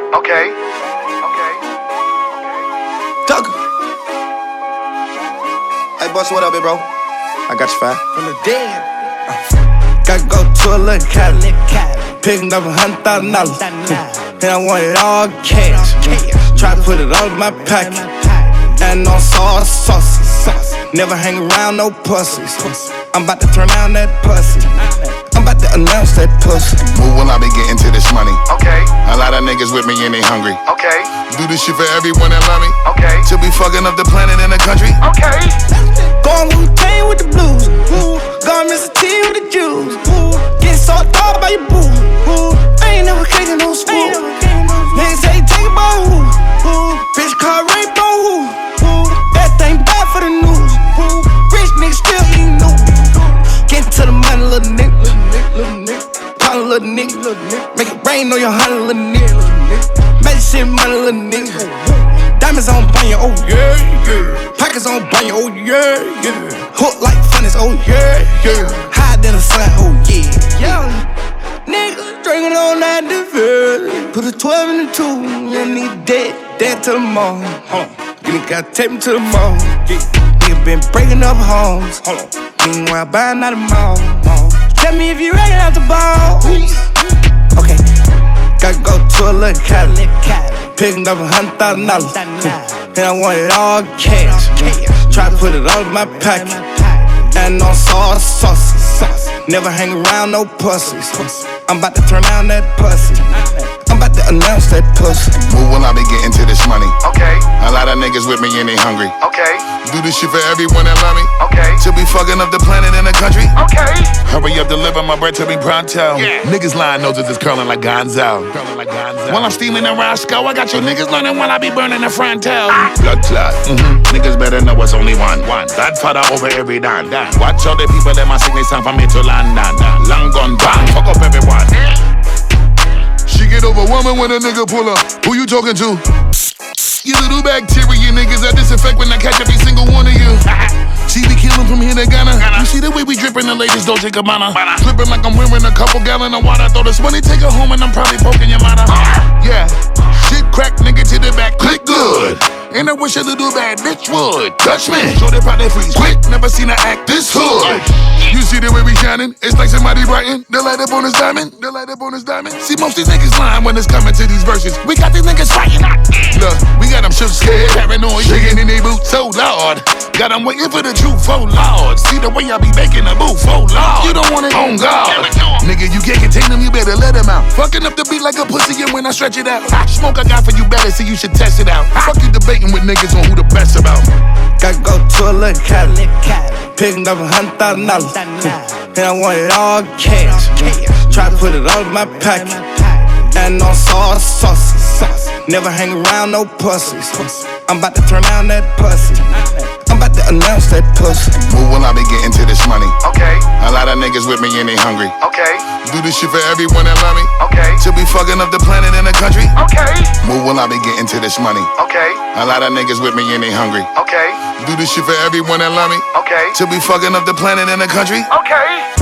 Okay. Tucker. Hey, boss, what up, big bro? I got you 5 From the dead. Gotta go to a little Cali. Picking up $100,000. And I want it all cash. Try to put it all in my pocket. And on sauce. Never hang around no pussies. I'm about to turn down that pussy. I'm about to announce that pussy. Move when I be getting to this money. Okay. A lot of niggas with me and they hungry. Okay. Do this shit for everyone that love me. Okay. To be fucking up the planet and the country. Okay. Going Wu-Tang with the blues. Going Mr. T with the Jews. Getting so thought by your boo. I ain't never caking no spoon. Niggas say take about who? Bitch call rape on who? That thing bad for the news. Rich niggas still eating new. Getting to the money, little nigga. Call a little nigga. Make it rain on your honey, little nigga. Make shit money, little nigga. Diamonds on banya, oh yeah. Pockets on banya, oh yeah. Hook like funnies, oh yeah. Higher than the sun, oh yeah. Young nigga drinking on that diversity. Put a 12 in the 2, you need dead till the morning. You gotta take me to the mall. Nigga been breaking up homes. Meanwhile, buying out the mall. Tell me if you ready out the ball. Okay, gotta go to a little Cali. Picking up $100,000. And I want it all cash. Try to put it all in my pocket. And on sauce. Never hang around no pussies. I'm about to turn down that pussy. I'm about to announce that pussy. Move when I be getting to this money. Okay. A lot of niggas with me and they hungry. Okay. Do this shit for everyone that love me. Okay. To be fucking up the planet and the country. Okay. Hurry up, deliver my bread to me pronto. Yeah. Niggas lying noses is curling like Gonzo. While I'm steaming the Roscoe, I got your niggas learning while I be burning the frontal. Blood clot. Niggas better know it's only one. Godfather over every don. Watch all the people that my sickness time from me to London. Long gone bang, fuck up everyone. She get overwhelming when a nigga pull up. Who you talking to? You little bacteria niggas, I disinfect when I catch every single one of you. She be killing from here to Ghana. You see the way we drippin', the ladies don't take a mana. Flippin' like I'm wearing a couple gallon of water. Throw this money, take her home, and I'm probably poking your mother. Yeah, shit crack, nigga to the back, click good. And I wish a little bad bitch would touch me. Show they probably freeze quick, never seen her act this hood. You see the way we shining? It's like somebody brighten. The light up on his diamond. See, most these niggas lying when it's coming to these verses. We got these niggas fighting. Look, we got them shook, scared, paranoid, shaking in they boots, so loud. Got them waiting for the truth, oh Lord. See the way I be making a move, oh Lord. You don't want it, on God. Nigga, you can't contain them, you better let them out. Fucking up the beat like a pussy, and when I stretch it out, smoke I got for you better, so you should test it out. Fuck you debating with niggas on who the best about. Gotta go to a little Cali. Picking up $100,000. And I want it all cash. Try to put it all in my pocket. And on sauce. Never hang around no pussies. I'm about to turn down that pussy. I'm about to announce that pussy. Move when I be getting to this money. Okay. A lot of niggas with me and they hungry. Okay. Do this shit for everyone that love me. Okay. To be fucking up the planet and the country. Okay. Move when I be getting to this money. Okay. A lot of niggas with me and they hungry. Okay. Do this shit for everyone that love me. Okay. To be fucking up the planet and the country. Okay.